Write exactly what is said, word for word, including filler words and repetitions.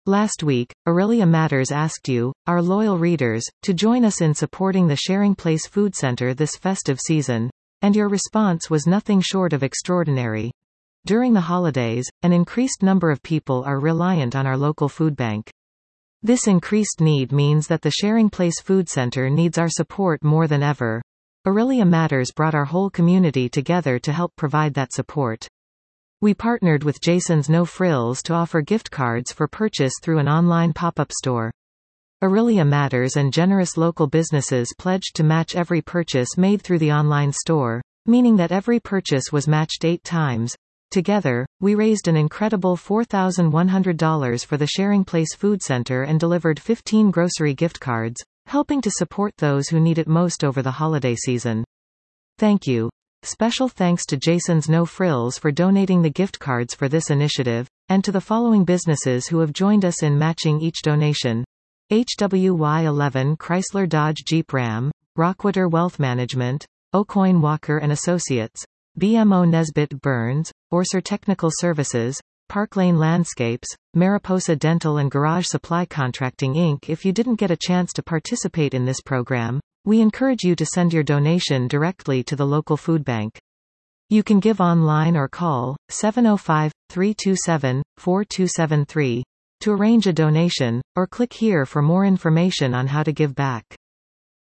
Last week, Aurelia Matters asked you, our loyal readers, to join us in supporting the Sharing Place Food Center this festive season, and your response was nothing short of extraordinary. During the holidays, an increased number of people are reliant on our local food bank. This increased need means that the Sharing Place Food Center needs our support more than ever. Aurelia Matters brought our whole community together to help provide that support. We partnered with Jason's No Frills to offer gift cards for purchase through an online pop-up store. Aurelia Matters and generous local businesses pledged to match every purchase made through the online store, meaning that every purchase was matched eight times. Together, we raised an incredible four thousand one hundred dollars for the Sharing Place Food Center and delivered fifteen grocery gift cards, helping to support those who need it most over the holiday season. Thank you. Special thanks to Jason's No Frills for donating the gift cards for this initiative, and to the following businesses who have joined us in matching each donation. H W Y eleven Chrysler Dodge Jeep Ram, Rockwater Wealth Management, Aucoin Walker and Associates, B M O Nesbitt Burns, Orser Technical Services, Park Lane Landscapes, Mariposa Dental and Garage Supply Contracting Incorporated. If you didn't get a chance to participate in this program, we encourage you to send your donation directly to the local food bank. You can give online or call seven oh five, three two seven, four two seven three to arrange a donation, or click here for more information on how to give back.